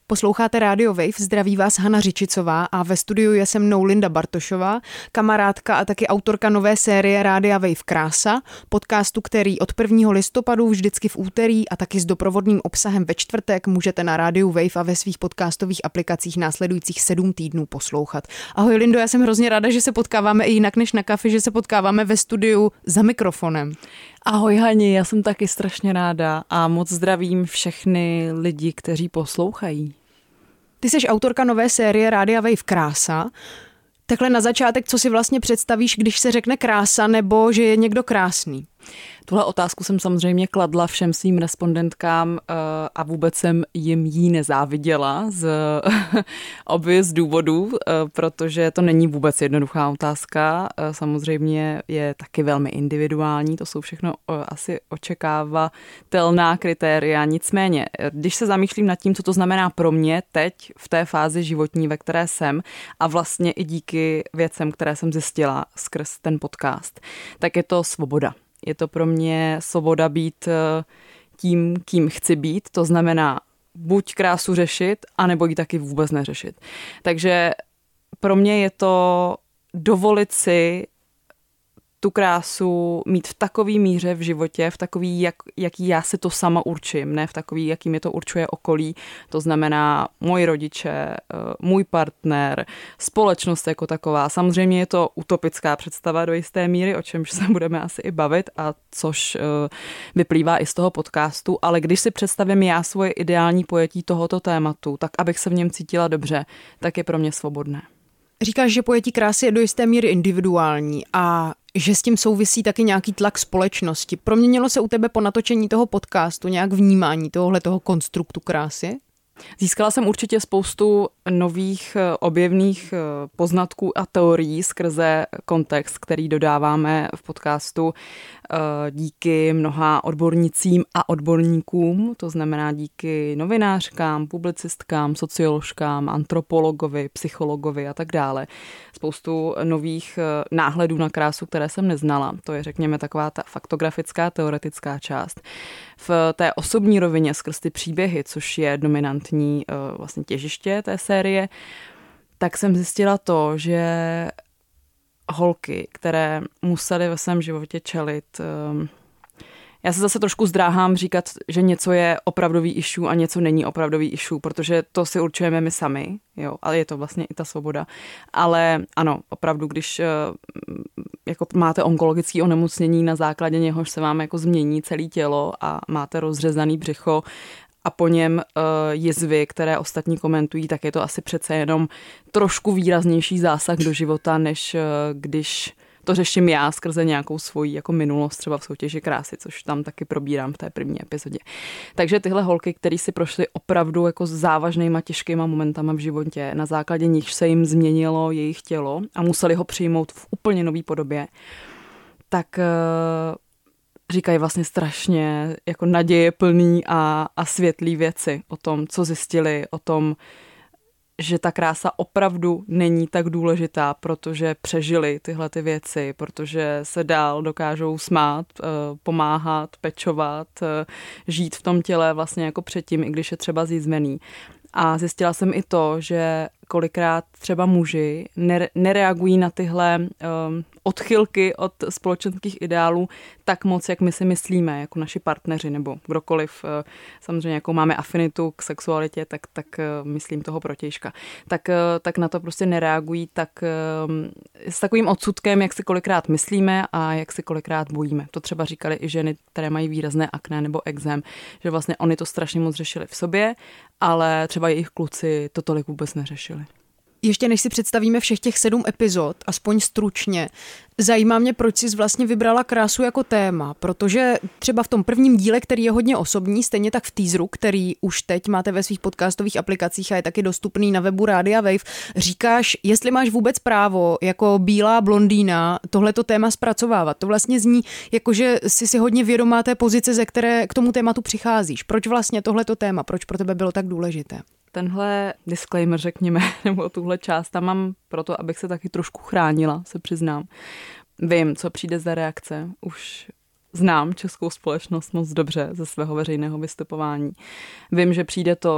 Posloucháte Radio Wave, zdraví vás Hana Řičicová a ve studiu je se mnou Linda Bartošová, kamarádka a taky autorka nové série Rádia Wave Krása, podcastu, který od 1. listopadu vždycky v úterý a taky s doprovodným obsahem ve čtvrtek můžete na Rádiu Wave a ve svých podcastových aplikacích následujících 7 týdnů poslouchat. Ahoj Lindo, já jsem hrozně ráda, že se potkáváme i jinak než na kafe, že se potkáváme ve studiu za mikrofonem. Ahoj Hani, já jsem taky strašně ráda a moc zdravím všechny lidi, kteří poslouchají. Ty jsi autorka nové série Rádia Wave Krása. Takhle na začátek, co si vlastně představíš, když se řekne krása nebo že je někdo krásný? Tuhle otázku jsem samozřejmě kladla všem svým respondentkám a vůbec jsem jim jí nezáviděla z obvious důvodů, protože to není vůbec jednoduchá otázka. Samozřejmě je taky velmi individuální, to jsou všechno asi očekávatelná kritéria. Nicméně, když se zamýšlím nad tím, co to znamená pro mě teď v té fázi životní, ve které jsem a vlastně i díky věcem, které jsem zjistila skrz ten podcast, tak je to svoboda. Je to pro mě svoboda být tím, kým chci být, to znamená buď krásu řešit, anebo ji taky vůbec neřešit. Takže pro mě je to dovolit si tu krásu mít v takový míře v životě, v takový, jaký já si to sama určím, ne v takový, jaký mi to určuje okolí. To znamená moji rodiče, můj partner, společnost jako taková. Samozřejmě je to utopická představa do jisté míry, o čemž se budeme asi i bavit a což vyplývá i z toho podcastu, ale když si představím já svoje ideální pojetí tohoto tématu, tak abych se v něm cítila dobře, tak je pro mě svobodné. Říkáš, že pojetí krásy je do jisté míry individuální a že s tím souvisí taky nějaký tlak společnosti. Proměnilo se u tebe po natočení toho podcastu nějak vnímání tohoto konstruktu krásy? Získala jsem určitě spoustu nových objevných poznatků a teorií skrze kontext, který dodáváme v podcastu díky mnoha odbornicím a odborníkům, to znamená díky novinářkám, publicistkám, socioložkám, antropologovi, psychologovi a tak dále. Spoustu nových náhledů na krásu, které jsem neznala. To je, řekněme, taková ta faktografická, teoretická část. V té osobní rovině skrz ty příběhy, což je dominantní vlastně těžiště té série, tak jsem zjistila to, že holky, které musely ve svém životě čelit, já se zase trošku zdráhám říkat, že něco je opravdový issue a něco není opravdový issue, protože to si určujeme my sami, jo, ale je to vlastně i ta svoboda. Ale ano, opravdu, když jako máte onkologické onemocnění, na základě něhož se vám jako změní celé tělo a máte rozřezaný břicho a po něm jizvy, které ostatní komentují, tak je to asi přece jenom trošku výraznější zásah do života, než když to řeším já skrze nějakou svoji jako minulost, třeba v soutěži krásy, což tam taky probírám v té první epizodě. Takže tyhle holky, které si prošly opravdu jako závažnýma, těžkýma momentama v životě, na základě nich se jim změnilo jejich tělo a museli ho přijmout v úplně nový podobě, tak říkají vlastně strašně jako nadějeplný a světlý věci o tom, co zjistili, o tom, že ta krása opravdu není tak důležitá, protože přežili tyhle ty věci, protože se dál dokážou smát, pomáhat, pečovat, žít v tom těle vlastně jako předtím, i když je třeba zjizvený. A zjistila jsem i to, že kolikrát třeba muži nereagují na tyhle odchylky od společenských ideálů tak moc, jak my si myslíme, jako naši partneři nebo kdokoliv, samozřejmě jakou máme afinitu k sexualitě, tak myslím toho protějška. Tak na to prostě nereagují tak s takovým odsudkem, jak si kolikrát myslíme a jak si kolikrát bojíme. To třeba říkali i ženy, které mají výrazné akné nebo ekzém, že vlastně oni to strašně moc řešili v sobě, ale třeba jejich kluci to tolik vůbec neřešili. Ještě než si představíme všech těch 7 epizod, aspoň stručně, zajímá mě, proč jsi vlastně vybrala krásu jako téma, protože třeba v tom prvním díle, který je hodně osobní, stejně tak v teaseru, který už teď máte ve svých podcastových aplikacích a je taky dostupný na webu Rádia Wave, říkáš, jestli máš vůbec právo jako bílá blondýna tohleto téma zpracovávat. To vlastně zní, jakože jsi si hodně vědomá té pozice, ze které k tomu tématu přicházíš. Proč vlastně tohleto téma, proč pro tebe bylo tak důležité? Tenhle disclaimer, řekněme, nebo tuhle část tam mám proto, abych se taky trošku chránila, se přiznám. Vím, co přijde za reakce. Už znám českou společnost moc dobře ze svého veřejného vystupování. Vím, že přijde to,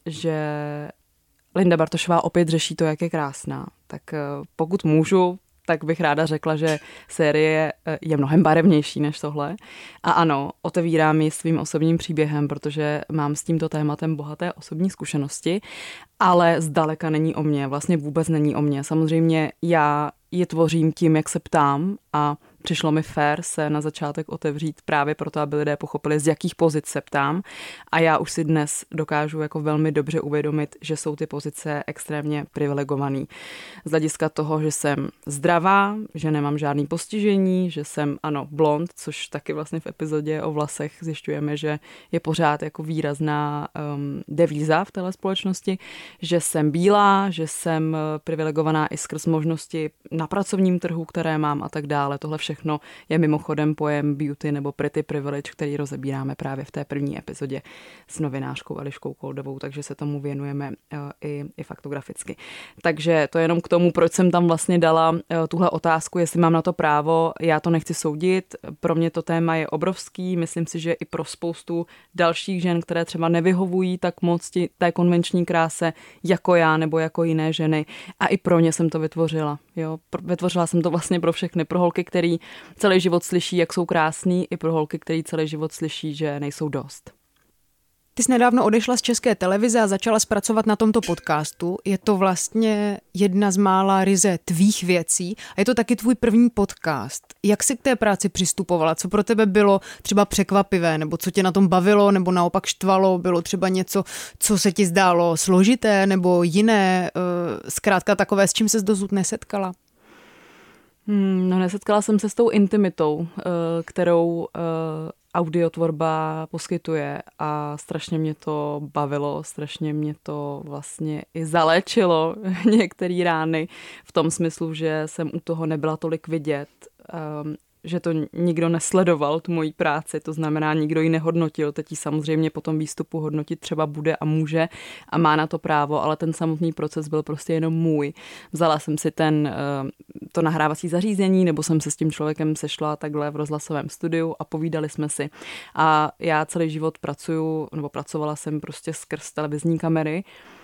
že Linda Bartošová opět řeší to, jak je krásná. Tak pokud můžu, tak bych ráda řekla, že série je mnohem barevnější než tohle. A ano, otevírám ji svým osobním příběhem, protože mám s tímto tématem bohaté osobní zkušenosti, ale zdaleka není o mně, vlastně vůbec není o mně. Samozřejmě já je tvořím tím, jak se ptám a přišlo mi fér se na začátek otevřít právě proto, aby lidé pochopili, z jakých pozic se ptám. A já už si dnes dokážu jako velmi dobře uvědomit, že jsou ty pozice extrémně privilegovaný. Z hlediska toho, že jsem zdravá, že nemám žádný postižení, že jsem, ano, blond, což taky vlastně v epizodě o vlasech zjišťujeme, že je pořád jako výrazná devíza v téhle společnosti, že jsem bílá, že jsem privilegovaná i skrz možnosti na pracovním trhu, které mám a tak dále. Tohle všechno je mimochodem pojem beauty nebo pretty privilege, který rozebíráme právě v té první epizodě s novinářkou Eliškou Koldovou, takže se tomu věnujeme i faktograficky. Takže to je jenom k tomu, proč jsem tam vlastně dala tuhle otázku, jestli mám na to právo. Já to nechci soudit, pro mě to téma je obrovský, myslím si, že i pro spoustu dalších žen, které třeba nevyhovují tak moc té konvenční kráse jako já nebo jako jiné ženy, a i pro ně jsem to vytvořila. Jo? Vytvořila jsem to vlastně pro všechny, pro holky, který celý život slyší, jak jsou krásný, i pro holky, který celý život slyší, že nejsou dost. Ty jsi nedávno odešla z České televize a začala zpracovat na tomto podcastu. Je to vlastně jedna z mála ryze tvých věcí a je to taky tvůj první podcast. Jak jsi k té práci přistupovala? Co pro tebe bylo třeba překvapivé? Nebo co tě na tom bavilo? Nebo naopak štvalo? Bylo třeba něco, co se ti zdálo složité nebo jiné? Zkrátka takové, s čím ses dosud nesetkala? No, nesetkala jsem se s tou intimitou, kterou audiotvorba poskytuje a strašně mě to bavilo, strašně mě to vlastně i zaléčilo některé rány v tom smyslu, že jsem u toho nebyla tolik vidět, že to nikdo nesledoval, tu moji práci, to znamená, nikdo ji nehodnotil, teď ji samozřejmě po tom výstupu hodnotit třeba bude a může a má na to právo, ale ten samotný proces byl prostě jenom můj. Vzala jsem si to nahrávací zařízení, nebo jsem se s tím člověkem sešla takhle v rozhlasovém studiu a povídali jsme si. A já celý život pracovala jsem prostě skrz televizní kamery,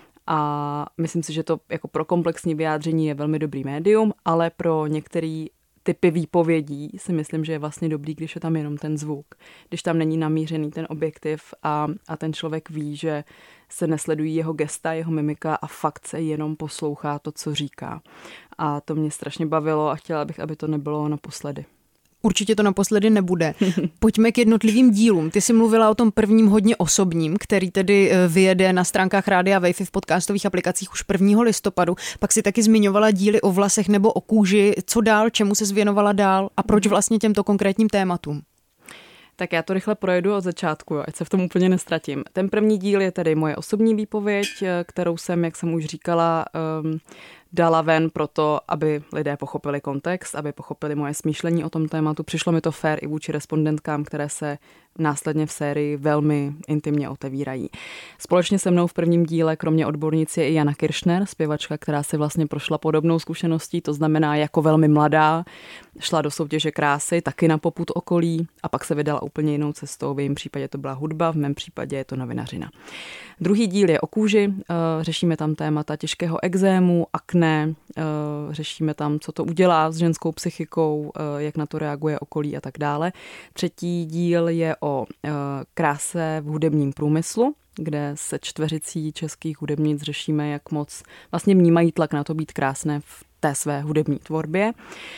a myslím si, že to jako pro komplexní vyjádření je velmi dobrý médium, ale pro některý typy výpovědí si myslím, že je vlastně dobrý, když je tam jenom ten zvuk. Když tam není namířený ten objektiv a ten člověk ví, že se nesledují jeho gesta, jeho mimika a fakt se jenom poslouchá to, co říká. A to mě strašně bavilo a chtěla bych, aby to nebylo naposledy. Určitě to naposledy nebude. Pojďme k jednotlivým dílům. Ty jsi mluvila o tom prvním hodně osobním, který tedy vyjede na stránkách Rádia Wave v podcastových aplikacích už 1. listopadu. Pak si taky zmiňovala díly o vlasech nebo o kůži. Co dál, čemu se věnovala dál a proč vlastně těmto konkrétním tématům? Tak já to rychle projedu od začátku, ať se v tom úplně nestratím. Ten první díl je tedy moje osobní výpověď, kterou jsem, jak jsem už říkala, dala ven proto, aby lidé pochopili kontext, aby pochopili moje smýšlení o tom tématu. Přišlo mi to fér i vůči respondentkám, které se následně v sérii velmi intimně otevírají. Společně se mnou v prvním díle, kromě odbornice, je i Jana Kiršner, zpěvačka, která si vlastně prošla podobnou zkušeností, to znamená jako velmi mladá, šla do soutěže krásy, taky na popud okolí a pak se vydala úplně jinou cestou. V jejím případě to byla hudba, v mém případě je to novinařina. Druhý díl je o kůži, řešíme tam témata těžkého ekzému, akné, řešíme tam, co to udělá s ženskou psychikou, jak na to reaguje okolí a tak dále. Třetí díl je o kráse v hudebním průmyslu, kde se čtveřicí českých hudebnic řešíme, jak moc vlastně vnímají tlak na to být krásné v té své hudební tvorbě.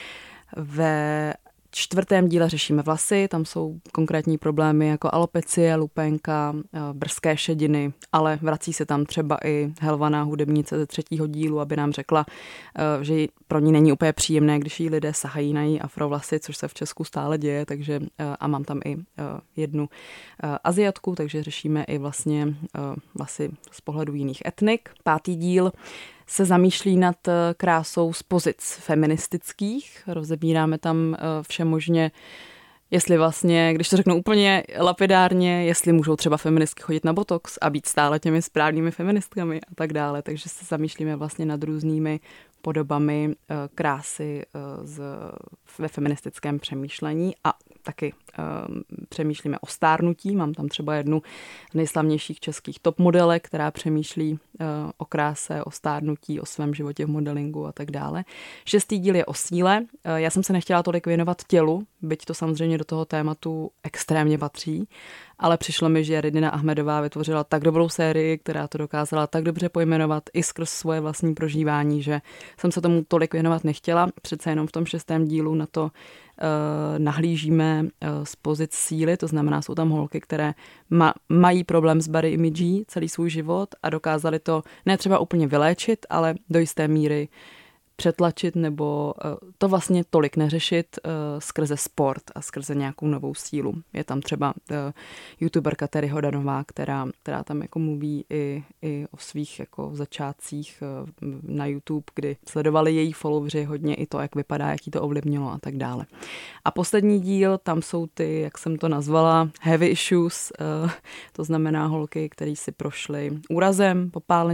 Ve čtvrtém díle řešíme vlasy, tam jsou konkrétní problémy jako alopecie, lupénka, brzké šediny, ale vrací se tam třeba i helvaná hudebnice ze třetího dílu, aby nám řekla, že pro ní není úplně příjemné, když jí lidé sahají na její afrovlasy, což se v Česku stále děje, takže a mám tam i jednu Aziatku, takže řešíme i vlastně vlasy z pohledu jiných etnik. Pátý díl se zamýšlí nad krásou z pozic feministických. Rozebíráme tam všemožně, jestli vlastně, když to řeknu úplně lapidárně, jestli můžou třeba feministky chodit na botox a být stále těmi správnými feministkami a tak dále. Takže se zamýšlíme vlastně nad různými podobami krásy ve feministickém přemýšlení. A taky přemýšlíme o stárnutí. Mám tam třeba jednu z nejslavnějších českých top modelek, která přemýšlí o kráse, o stárnutí, o svém životě v modelingu a tak dále. 6. díl je o síle. Já jsem se nechtěla tolik věnovat tělu, byť to samozřejmě do toho tématu extrémně patří, ale přišlo mi, že Redina Ahmedová vytvořila tak dobrou sérii, která to dokázala tak dobře pojmenovat i skrz svoje vlastní prožívání, že jsem se tomu tolik věnovat nechtěla. Přece jenom v tom 6. dílu na to nahlížíme z pozic síly, to znamená, jsou tam holky, které mají problém s body image celý svůj život a dokázali to ne třeba úplně vyléčit, ale do jisté míry přetlačit nebo to vlastně tolik neřešit skrze sport a skrze nějakou novou sílu. Je tam třeba youtuberka Terry Hodanová, která tam jako mluví i o svých jako začátcích na YouTube, kdy sledovali její followři hodně i to, jak vypadá, jak jí to ovlivnilo a tak dále. A poslední díl, tam jsou ty, jak jsem to nazvala, heavy issues, to znamená holky, které si prošly úrazem, popálením